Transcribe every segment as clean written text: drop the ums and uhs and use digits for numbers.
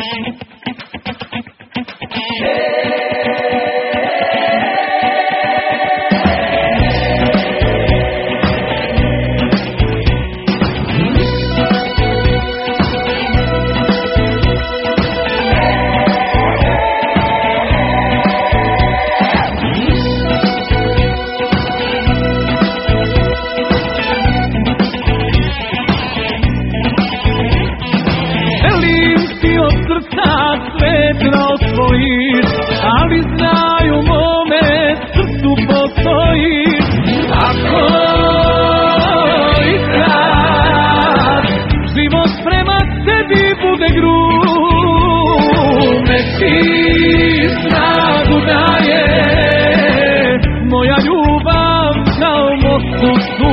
Ali znaju mome srcu postojiš. Ako i kad život prema tebi bude grub, nek ti snagu daje moja ljubav kao mostu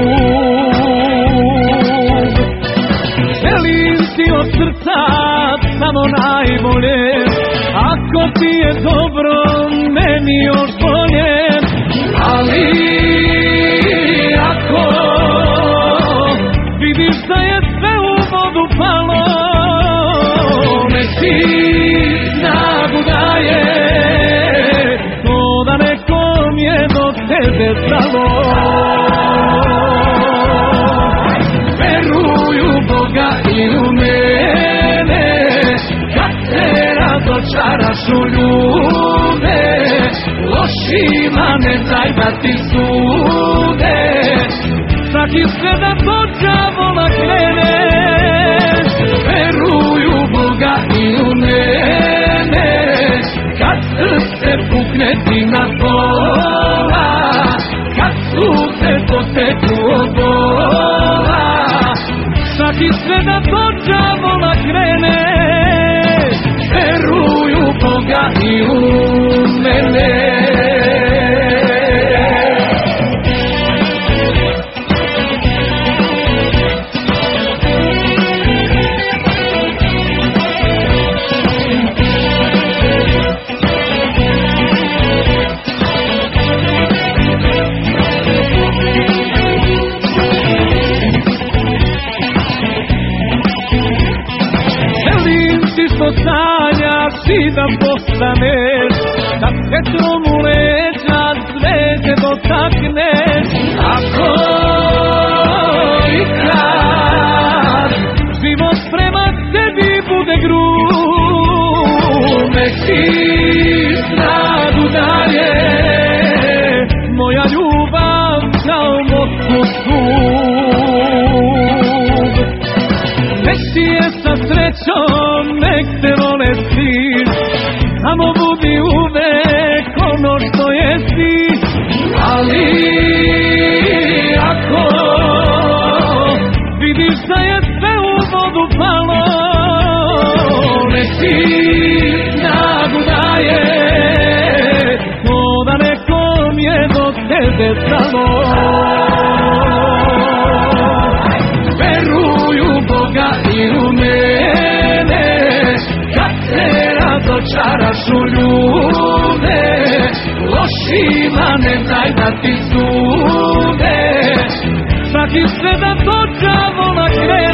stup. Želim ti od srca samo najbolje, ako ti je dobro, meni još bolje. Ali ako vidiš da je sve u vodu palo, nek ti snagu daje to da nekom je do tebe stalo. Veruj u Boga i u mene, kad se razočaraš u ljude, lošima ne daj da ti sude. Svaki sve da do đavola krene, veruj u Boga i u mene, kad srce pukne ti na pola, kad suze poteku od bola. Svaki sve da do đavola krene, veruj u Boga i u mene. Što sanjaš i da postaneš, da petrom u leđa zvijezde dotakneš. Ako i kad život prema tebi bude grub, nek ti snagu daje moja ljubav kao mostu stup. Nek ti je sa srećom, nek te vole svi, samo budi uvek ono što jesi. Ali ako vidiš da je sve u vodu palo, nek ti snagu daje to da nekom je do tebe stalo. Veruj u Boga i u mene, kad se razočaraš u ljude, lošima ne daj da ti sude. Svaki sve da do đavola krene,